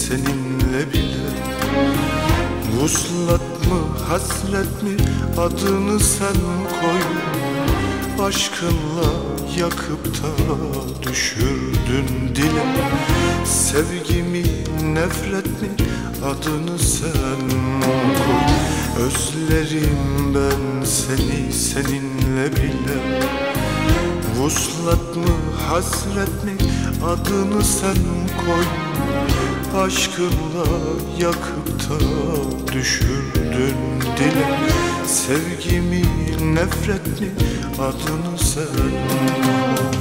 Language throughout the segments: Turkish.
seninle bile. Vuslat mı hasret mi adını sen koy. Aşkınla yakıp da düşürdün dile. Sevgi mi nefret mi adını sen koy. Özlerim ben seni seninle bile. Vuslat mı hasret mi adını sen koy. Aşkınla yakıp da düşürdün dile. Sevgi mi nefret mi adını sen koy.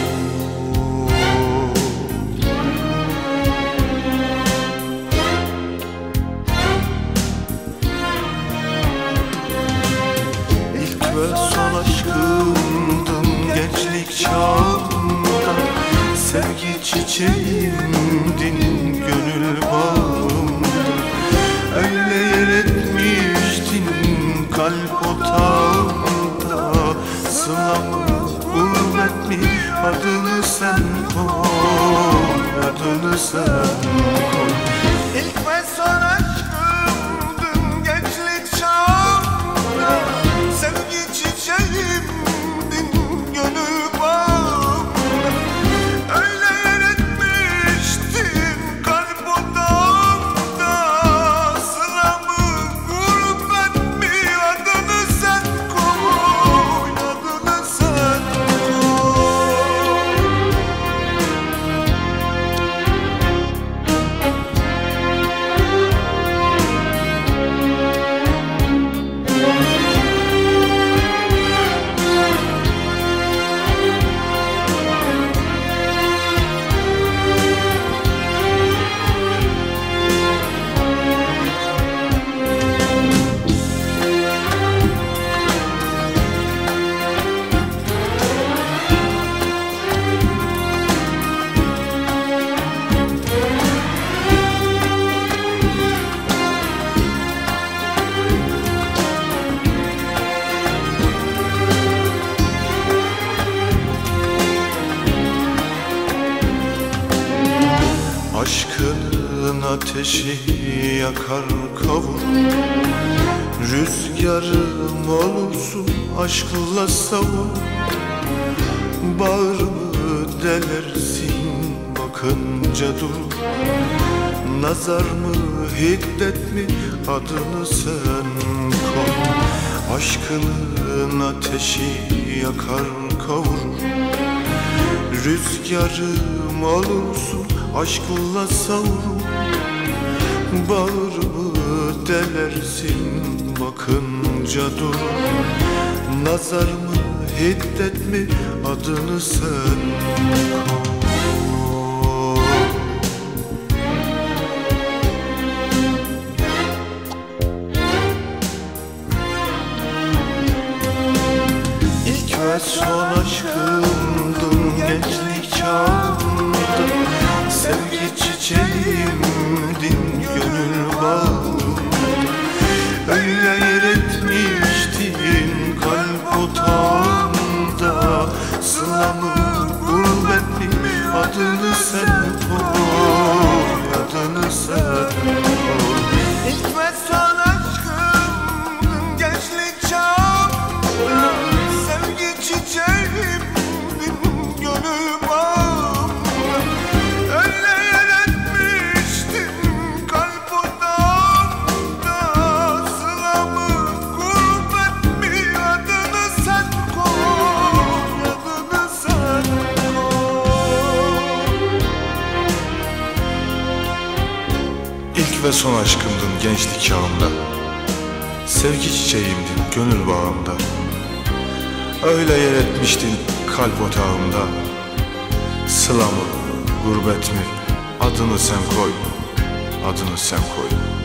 İlk ve son aşkımdın gençlik çağımda. Sevgi çiçeğimdin gönül bağımda. Öyle yer etmiştin kalp otağımda. Sıla mı gurbet mi adını sen koy. Adını sen koy. İlk ve son aşkımdın gençlik çağımda. Sevgi çiçeğimdin gönül bağımda. Öyle yer etmiştin kalp odamda. Sıla mı gurbet mi adını sen koy. Adını sen koy. Aşkın ateşi yakar kavur. Rüzgarım olursun aşkla savur. Bağrımı delersin bakınca dur. Nazar mı hiddet mi adını sen koy. Aşkının ateşi yakar kavur. Rüzgarım olursun aşkla savur. Bağrımı delersin bakınca dur. Nazar mı hiddet mi adını sen koy. İlk ve son aşkımdın gençlik çağımda. Sevgi çiçeğimdin gönül bağımda. Öyle yer etmiştin kalp otağımda. Sıla mı gurbet mi adını sen koy. Adını sen koy. İlk ve son aşkımdın gençlik çağımda. Sevgi çiçeğimdin gönül bağımda. Öyle yer etmiştin kalp odamda. Sıla mı gurbet mi adını sen koy. Adını sen koy. İlk ve son aşkımdın gençlik çağımda. Sevgi çiçeğimdin gönül bağımda. Öyle yer etmiştin kalp otağımda. Sıla mı gurbet mi adını sen koy. Adını sen koy.